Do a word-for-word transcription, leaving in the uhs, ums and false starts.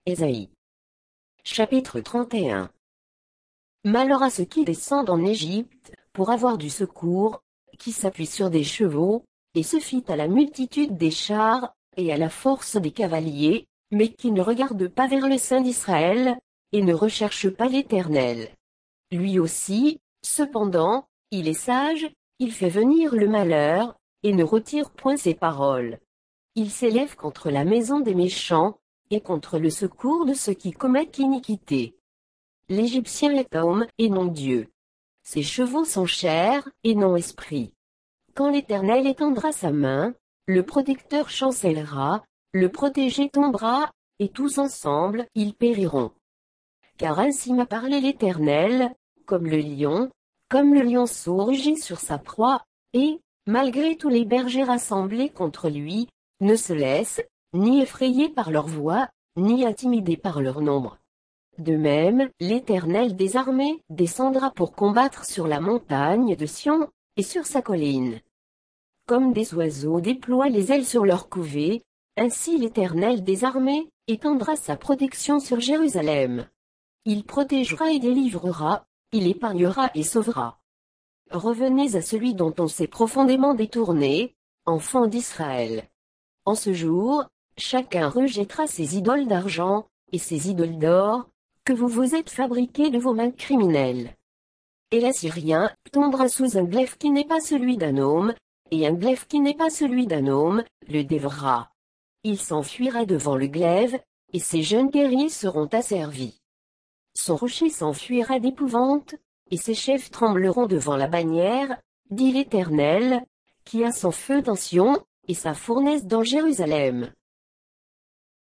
Ésaïe. Chapitre trente et un. Malheur à ceux qui descendent en Égypte, pour avoir du secours, qui s'appuient sur des chevaux, et se fient à la multitude des chars, et à la force des cavaliers, mais qui ne regardent pas vers le Saint d'Israël, et ne recherchent pas l'Éternel. Lui aussi, cependant, il est sage, il fait venir le malheur, et ne retire point ses paroles. Il s'élève contre la maison des méchants, et contre le secours de ceux qui commettent l'iniquité. L'Égyptien est homme, et non Dieu. Ses chevaux sont chair, et non esprit. Quand l'Éternel étendra sa main, le protecteur chancellera, le protégé tombera, et tous ensemble, ils périront. Car ainsi m'a parlé l'Éternel, comme le lion, comme le lionceau rugit sur sa proie, et, malgré tous les bergers rassemblés contre lui, ne se laissent, ni effrayés par leur voix, ni intimidés par leur nombre. De même, l'Éternel des armées descendra pour combattre sur la montagne de Sion, et sur sa colline. Comme des oiseaux déploient les ailes sur leur couvée, ainsi l'Éternel des armées étendra sa protection sur Jérusalem. Il protégera et délivrera, il épargnera et sauvera. Revenez à celui dont on s'est profondément détourné, enfants d'Israël. En ce jour, chacun rejettera ses idoles d'argent, et ses idoles d'or, que vous vous êtes fabriqués de vos mains criminelles. Et l'Assyrien tombera sous un glaive qui n'est pas celui d'un homme, et un glaive qui n'est pas celui d'un homme, le dévorera. Il s'enfuira devant le glaive, et ses jeunes guerriers seront asservis. Son rocher s'enfuira d'épouvante, et ses chefs trembleront devant la bannière, dit l'Éternel, qui a son feu dans Sion, et sa fournaise dans Jérusalem.